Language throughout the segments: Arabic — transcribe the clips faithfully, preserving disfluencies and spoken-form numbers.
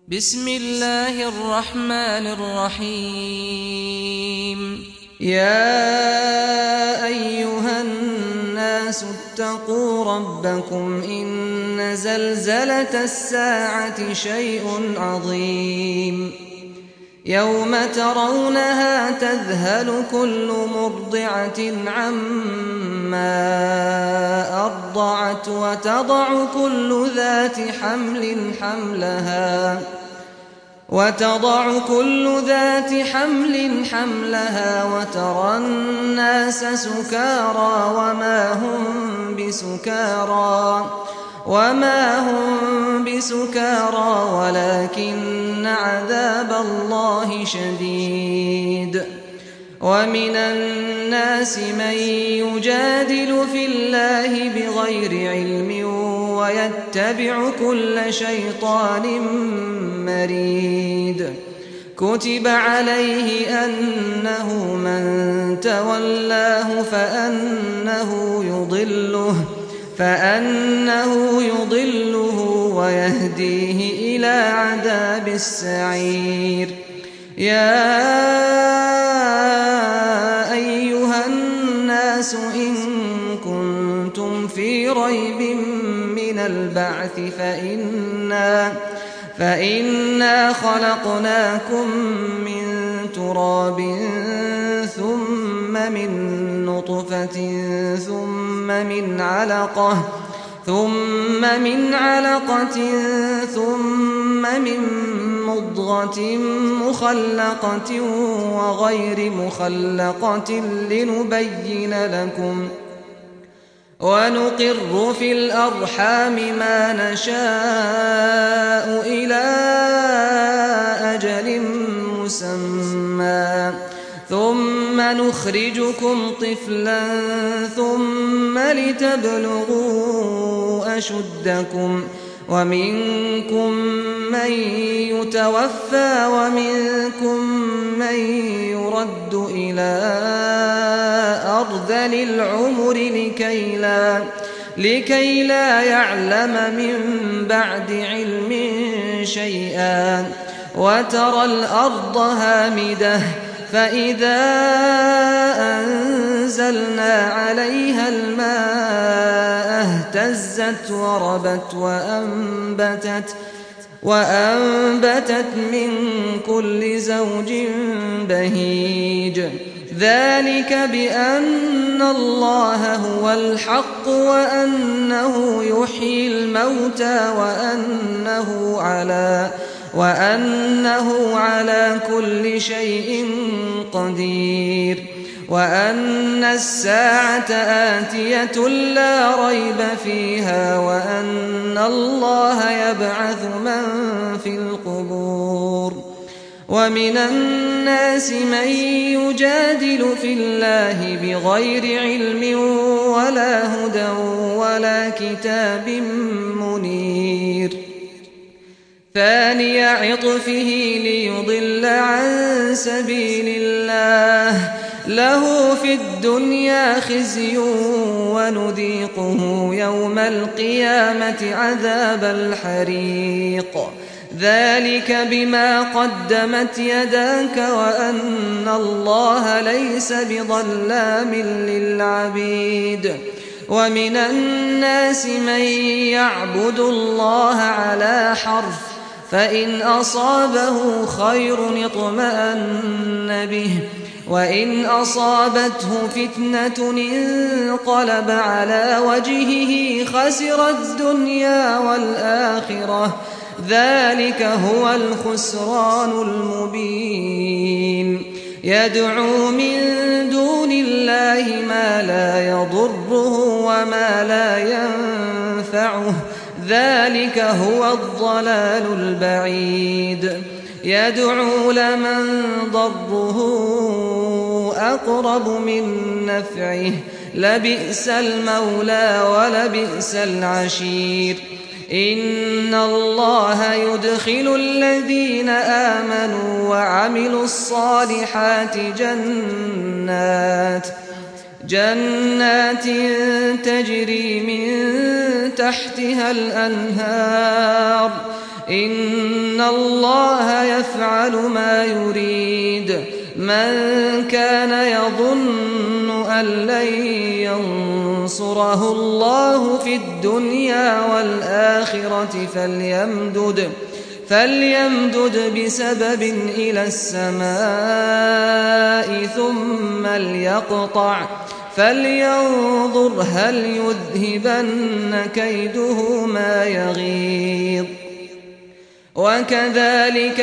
بسم الله الرحمن الرحيم. يا أيها الناس اتقوا ربكم إن زلزلة الساعة شيء عظيم يوم ترونها تذهل كل مرضعة عما أرضعت وتضع كل ذات حمل حملها وتضع كل ذات حمل حملها وترى الناس سكارى وما هم بسكارى وما هم بسكارى ولكن عذاب الله شديد. ومن الناس من يجادل في الله بغير علم ويتبع كل شيطان مريد. كتب عليه أنه من تولاه فأنه يضله فأنه يضله ويهديه إلى عذاب السعير. يا أيها الناس إن كنتم في ريب من البعث فإنا, فإنا خلقناكم من تراب ثم من نطفة ثم من علقة ثم من علقة ثم من مضغة مخلقة وغير مخلقة لنبين لكم ونقر في الأرحام ما نشاء إلى أجل مسمى ثم نخرجكم طفلا ثم لتبلغوا أشدكم ومنكم من يتوفى ومنكم من يرد إلى أرذل العمر لكي لا, لكي لا يعلم من بعد علم شيئا. وترى الأرض هامدة فإذا أنزلنا عليها الماء اهتزت وربت وأنبتت, وأنبتت من كل زوج بهيج. ذلك بأن الله هو الحق وأنه يحيي الموتى وأنه على وأنه على كل شيء قدير وأن الساعة آتية لا ريب فيها وأن الله يبعث من في القبور. ومن الناس من يجادل في الله بغير علم ولا هدى ولا كتاب منير. ثاني عطفه ليضل عن سبيل الله له في الدنيا خزي ونذيقه يوم القيامة عذاب الحريق. ذلك بما قدمت يداك وأن الله ليس بظلام للعبيد. ومن الناس من يعبد الله على حرف فإن أصابه خير اطمأن به وإن أصابته فتنة انقلب على وجهه خسر الدنيا والآخرة. ذلك هو الخسران المبين. يدعو من دون الله ما لا يضره وما لا ينفعه. ذلك هو الضلال البعيد. يدعو لمن ضره أقرب من نفعه لبئس المولى ولبئس العشير. إن الله يدخل الذين آمنوا وعملوا الصالحات جنات جنات تجري من تحتها الأنهار إن الله يفعل ما يريد من كان يظن أن لن ينصره الله في الدنيا والآخرة فليمدد فليمدد بسبب إلى السماء ثم ليقطع فلينظر هل يذهبن كيده ما يغيظ وكذلك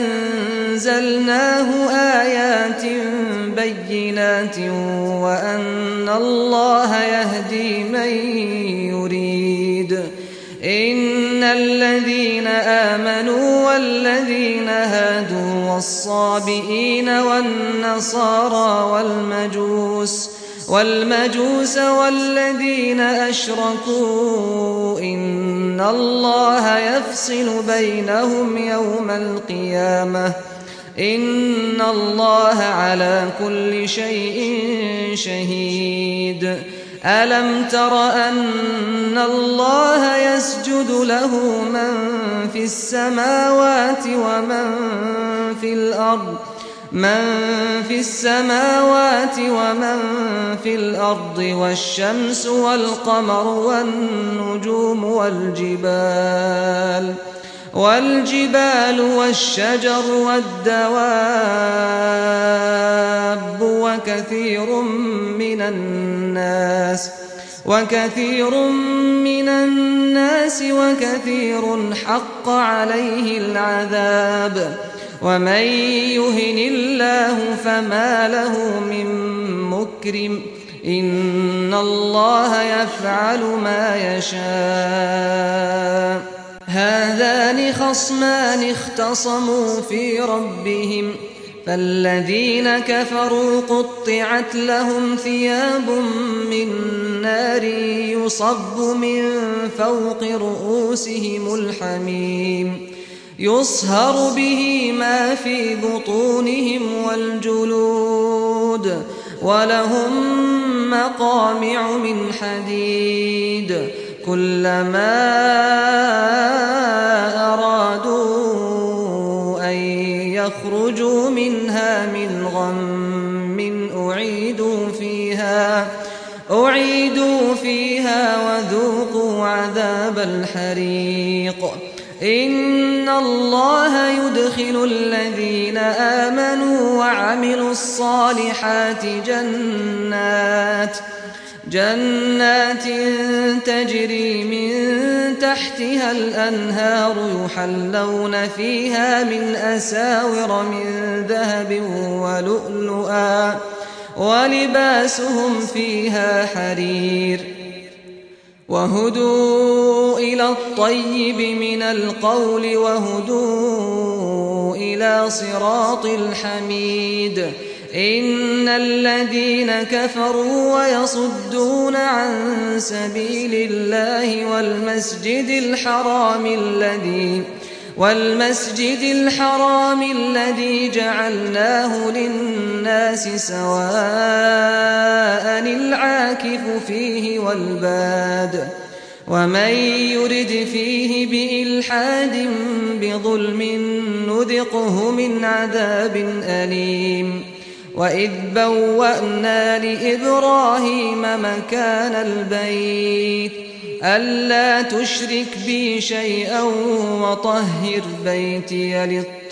أنزلناه آيات بينات وأن الله يهدي من يريد إن الذين آمنوا والذين هادوا والصابئين والنصارى والمجوس والمجوس والذين أشركوا إن الله يفصل بينهم يوم القيامة إن الله على كل شيء شهيد ألم تر أن الله يسجد له من في السماوات ومن في الأرض من في السماوات ومن في الأرض والشمس والقمر والنجوم والجبال والجبال والشجر والدواب وكثير من الناس وكثير من الناس وكثير حق عليه العذاب ومن يهن الله فما له من مكرم إن الله يفعل ما يشاء هذان خصمان اختصموا في ربهم فالذين كفروا قطعت لهم ثياب من نار يصب من فوق رؤوسهم الحميم يصهر به ما في بطونهم والجلود ولهم مقامع من حديد كلما أرادوا أن يخرجوا منها من غم أعيدوا فيها أعيدوا فيها وذوقوا عذاب الحريق إن الله يدخل الذين آمنوا وعملوا الصالحات جنات جنات تجري من تحتها الأنهار يحلون فيها من أساور من ذهب ولؤلؤا ولباسهم فيها حرير وهدوا إلى الطيب من القول وهدوا إلى صراط الحميد إن الذين كفروا ويصدون عن سبيل الله والمسجد الحرام الذي والمسجد الحرام الذي جعلناه للناس سواء العاكف فيه والباد ومن يرد فيه بإلحاد بظلم نذقه من عذاب أليم وإذ بوأنا لإبراهيم مكان البيت ألا تشرك بي شيئا وطهر بيتي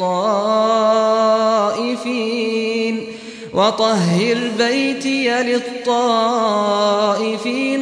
للطائفين وطهر بيتي للطائفين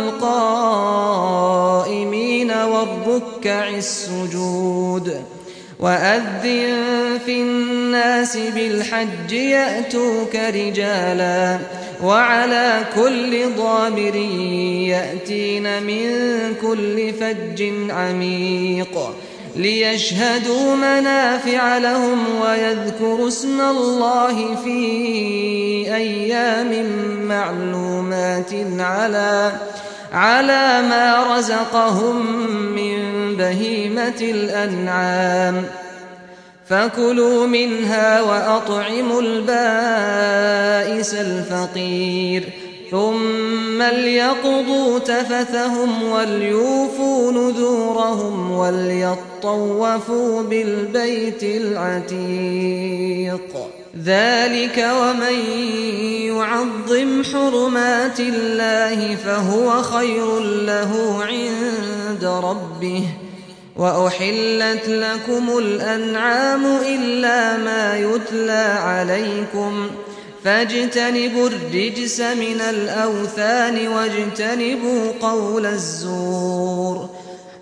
والقائمين والركع السجود وأذن في الناس بالحج يأتوك رجالا وعلى كل ضامر يأتين من كل فج عميق ليشهدوا منافع لهم ويذكروا اسم الله في أيام معلومات على على ما رزقهم من بهيمة الأنعام فكلوا منها وأطعموا البائس الفقير ثم ليقضوا تفثهم وليوفوا نذورهم وليطوفوا بالبيت العتيق ذلك ومن يعظم حرمات الله فهو خير له عند ربه وأحلت لكم الأنعام إلا ما يتلى عليكم فاجتنبوا الرجس من الأوثان واجتنبوا قول الزور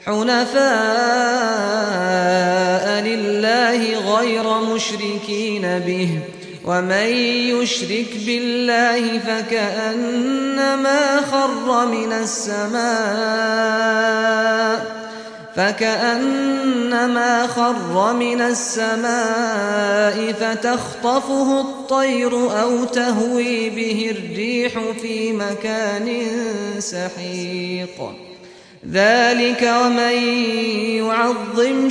حنفاء لله غير مشركين به ومن يشرك بالله فكأنما خر من السماء فكأنما خر من السماء فتخطفه الطير أو تهوي به الريح في مكان سحيق ذلك ومن يعظم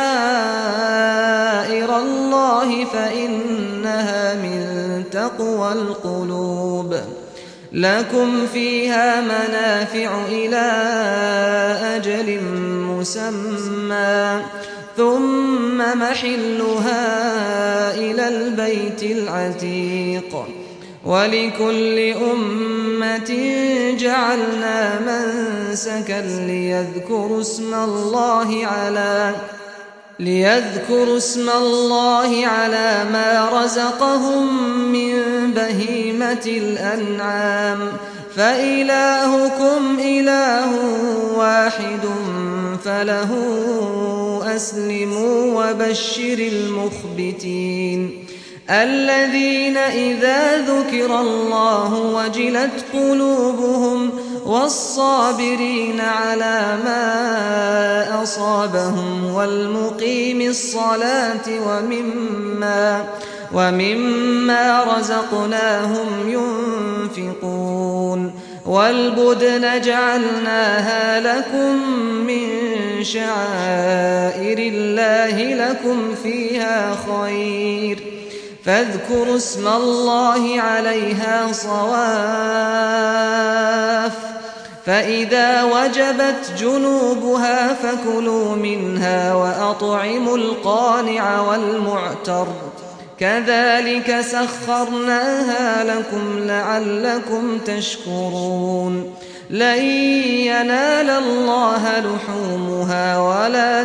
شعائر الله فإنها من تقوى القلوب لكم فيها منافع إلى أجل مسمى ثم محلها إلى البيت العتيق ولكل أمة جعلنا منسكا ليذكروا اسم الله على ليذكروا اسم الله على ما رزقهم من بهيمة الأنعام فإلهكم إله واحد فله أسلموا وبشر المخبتين الذين إذا ذكر الله وجلت قلوبهم والصابرين على ما أصابهم والمقيم الصلاة ومما ومما رزقناهم ينفقون والبدن جعلناها لكم من شعائر الله لكم فيها خير فاذكروا اسم الله عليها صواف فإذا وجبت جنوبها فكلوا منها وأطعموا القانع والمعتر كذلك سخرناها لكم لعلكم تشكرون لن ينال الله لحومها ولا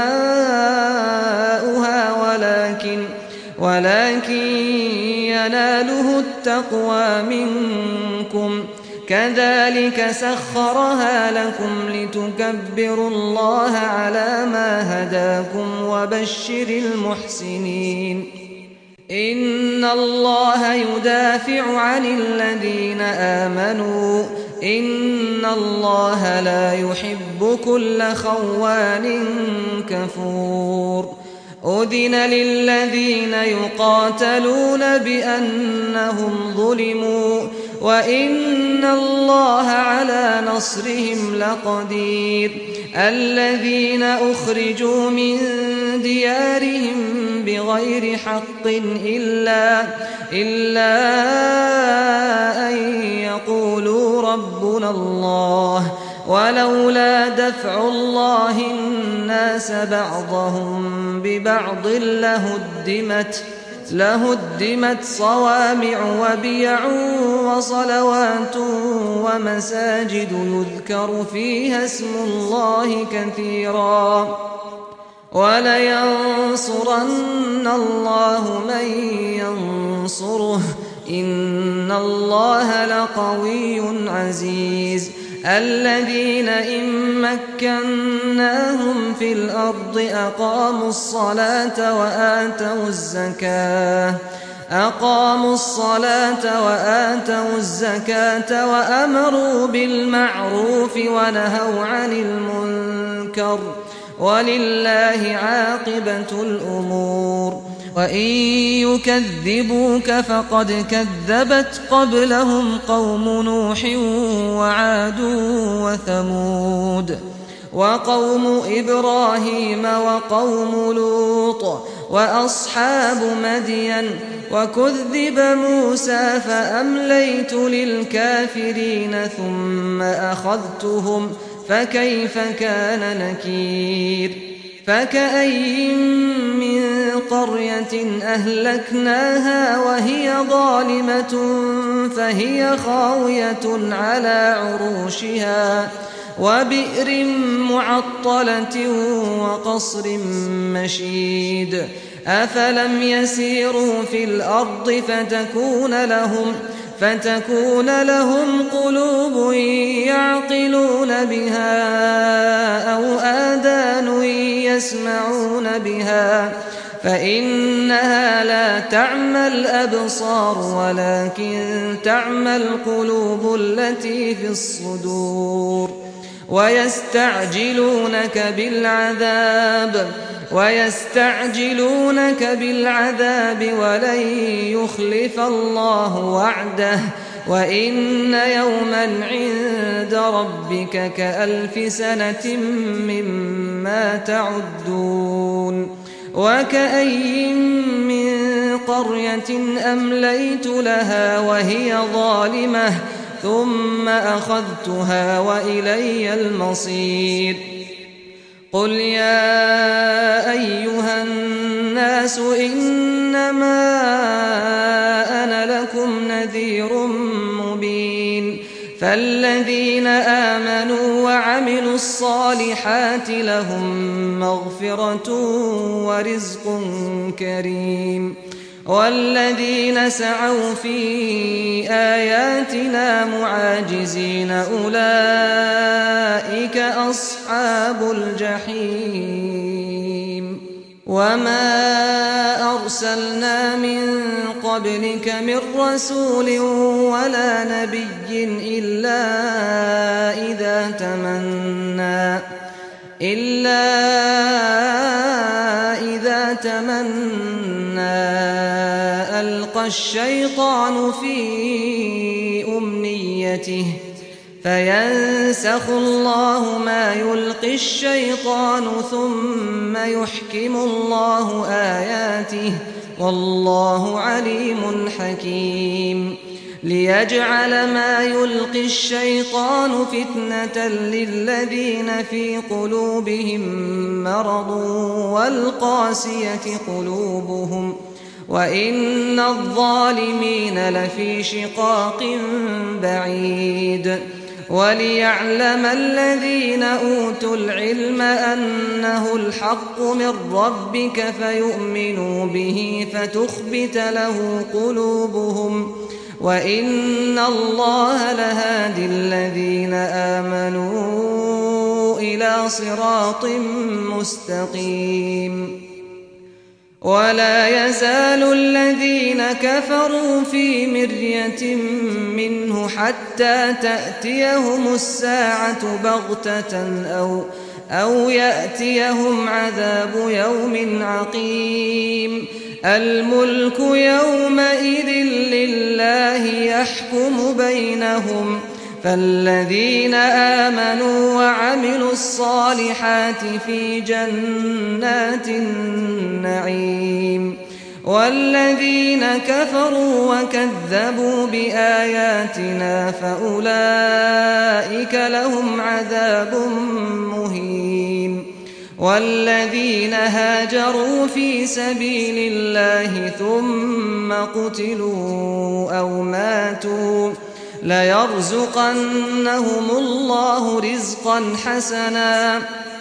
دماؤها ولكن ولكن يناله التقوى منكم كذلك سخرها لكم لتكبروا الله على ما هداكم وبشر المحسنين إن الله يدافع عن الذين آمنوا إن الله لا يحب كل خوان كفور أذن للذين يقاتلون بأنهم ظلموا وإن الله على نصرهم لقدير الذين أخرجوا من ديارهم بغير حق إلا, إلا أن يقولوا ربنا الله ولولا دفع الله الناس بعضهم ببعض لهدمت لهدمت صوامع وبيع وصلوات ومساجد يذكر فيها اسم الله كثيرا ولينصرن الله من ينصره إن الله لقوي عزيز الذين إن مكناهم في الأرض أقاموا الصلاة وآتوا الزكاة أقاموا الصلاة وآتوا الزكاة وأمروا بالمعروف ونهوا عن المنكر ولله عاقبة الأمور وإن يكذبوك فقد كذبت قبلهم قوم نوح وعاد وثمود وقوم إبراهيم وقوم لوط وأصحاب مدين وكذب موسى فأمليت للكافرين ثم أخذتهم فكيف كان نكير فكأين من قرية أهلكناها وهي ظالمة فهي خاوية على عروشها وبئر معطلة وقصر مشيد أفلم يسيروا في الأرض فتكون لهم فتكون لهم قلوب يعقلون بها أو آذان يسمعون بها فإنها لا تعمى الأبصار ولكن تعمى القلوب التي في الصدور ويستعجلونك بالعذاب ويستعجلونك بالعذاب ولن يخلف الله وعده وإن يوما عند ربك كألف سنة مما تعدون وكأين من قرية أمليت لها وهي ظالمة ثم أخذتها وإلي المصير قل يا أيها الناس إنما أنا لكم نذير مبين فالذين آمنوا وعملوا الصالحات لهم مغفرة ورزق كريم والذين سعوا في آياتنا معاجزين أولئك أصحاب الجحيم وما أرسلنا من قبلك من رسول ولا نبي إلا إذا تمنى إلا إذا تمنى ألقى الشيطان في أمنيته فينسخ الله ما يلقي الشيطان ثم يحكم الله آياته والله عليم حكيم ليجعل ما يلقي الشيطان فتنة للذين في قلوبهم مرض والقاسية قلوبهم وإن الظالمين لفي شقاق بعيد وليعلم الذين أوتوا العلم أنه الحق من ربك فيؤمنوا به فتخبت له قلوبهم وإن الله لهادي الذين آمنوا إلى صراط مستقيم ولا يزال الذين كفروا في مرية منه حتى تأتيهم الساعة بغتة أو أو يأتيهم عذاب يوم عقيم الملك يومئذ لله يحكم بينهم فالذين آمنوا وعملوا الصالحات في جنات النعيم والذين كفروا وكذبوا بآياتنا فأولئك لهم عذاب مهين والذين هاجروا في سبيل الله ثم قتلوا أو ماتوا ليرزقنهم الله رزقا حسنا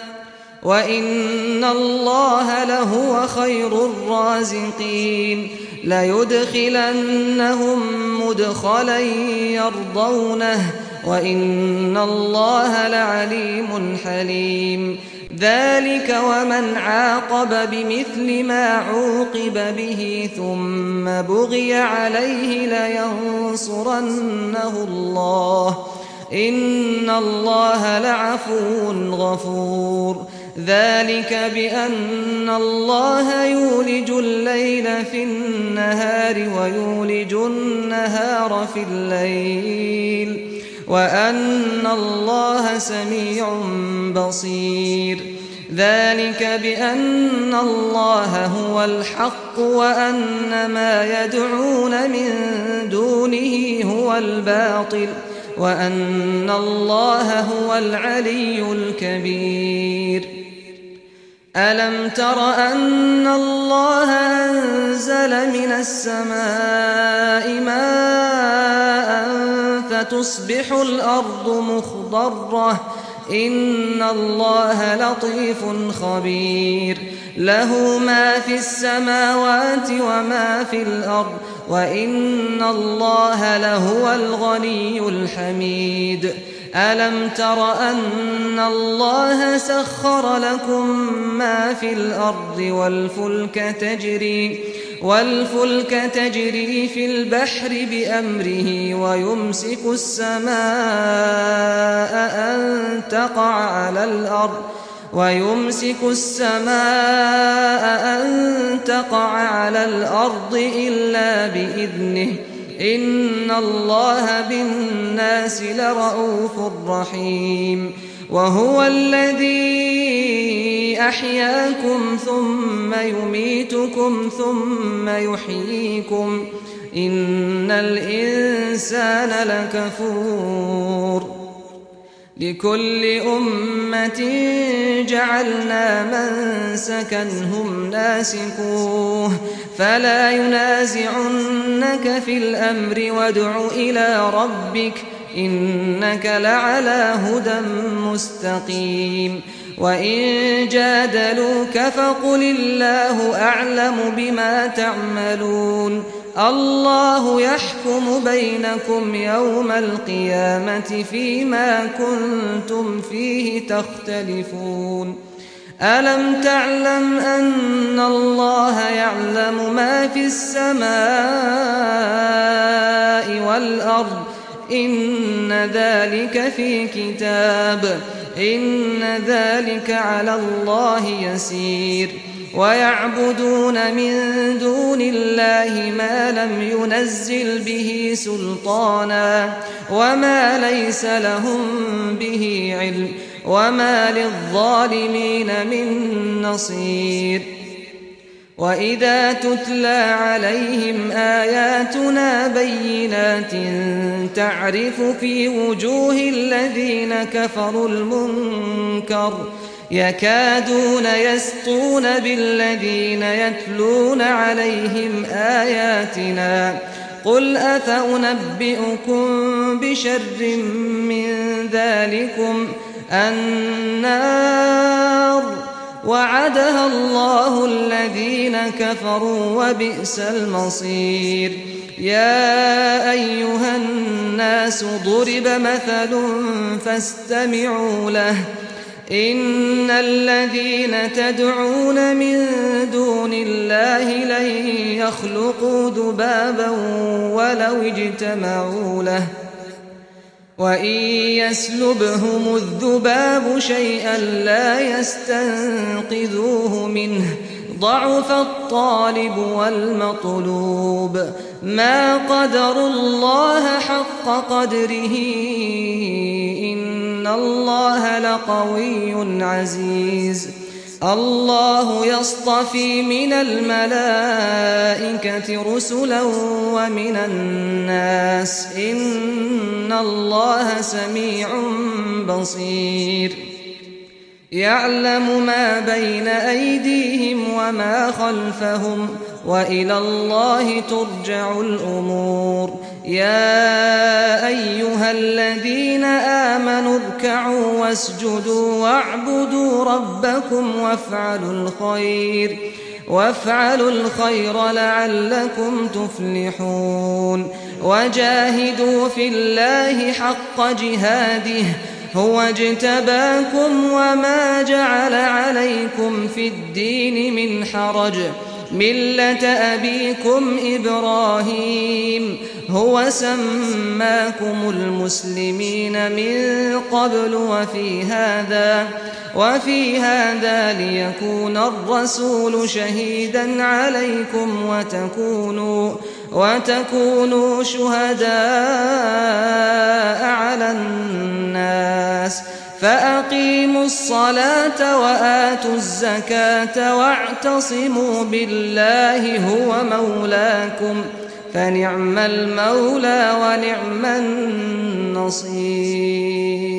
وإن الله لهو خير الرازقين ليدخلنهم مدخلا يرضونه وإن الله لعليم حليم ذلك ومن عاقب بمثل ما عوقب به ثم بغي عليه لينصرنه الله إن الله لعفو غفور ذلك بأن الله يولج الليل في النهار ويولج النهار في الليل وأن الله سميع بصير ذلك بأن الله هو الحق وأن ما يدعون من دونه هو الباطل وأن الله هو العلي الكبير ألم تر أن الله أنزل من السماء ماء فتصبح الأرض مخضرة إن الله لطيف خبير له ما في السماوات وما في الأرض وإن الله لهو الغني الحميد ألم تر أن الله سخر لكم ما في الأرض والفلك تجري والفلك تجري في البحر بأمره ويمسك السماء أن تقع على الأرض ويمسك السماء أن تقع على الأرض إلا بإذنه إن الله بالناس لرءوف رحيم وهو الذي أحياكم ثم يميتكم ثم يحييكم إن الإنسان لكفور لكل أمة جعلنا منسكا هم ناسكوه فلا ينازعنك في الأمر وادع إلى ربك إنك لعلى هدى مستقيم وإن جادلوك فقل الله أعلم بما تعملون الله يحكم بينكم يوم القيامة فيما كنتم فيه تختلفون ألم تعلم أن الله يعلم ما في السماء والأرض إن ذلك في كتاب إن ذلك على الله يسير ويعبدون من دون الله ما لم ينزل به سلطانا وما ليس لهم به علم وما للظالمين من نصير وإذا تتلى عليهم آياتنا بينات تعرف في وجوه الذين كفروا المنكر يكادون يسطون بالذين يتلون عليهم آياتنا قل أفأنبئكم بشر من ذلكم النار وعدها الله الذين كفروا وبئس المصير يا أيها الناس ضرب مثل فاستمعوا له إن الذين تدعون من دون الله لن يخلقوا ذبابا ولو اجتمعوا له وإن يسلبهم الذباب شيئا لا يستنقذوه منه ضعف الطالب والمطلوب ما قدروا الله حق قدره إن الله لقوي عزيز الله يصطفي من الملائكة رسلا ومن الناس إن الله سميع بصير يعلم ما بين أيديهم وما خلفهم وإلى الله ترجع الأمور يا أيها الذين آمنوا اركعوا واسجدوا واعبدوا ربكم وافعلوا الخير وافعلوا الخير لعلكم تفلحون وجاهدوا في الله حق جهاده هو اجتباكم وما جعل عليكم في الدين من حرج ملة أبيكم إبراهيم هو سماكم المسلمين من قبل وفي هذا وفي هذا ليكون الرسول شهيدا عليكم وتكونوا وتكونوا شهداء على الناس فأقيموا الصلاة وآتوا الزكاة واعتصموا بالله هو مولاكم فنعم المولى ونعم النصير.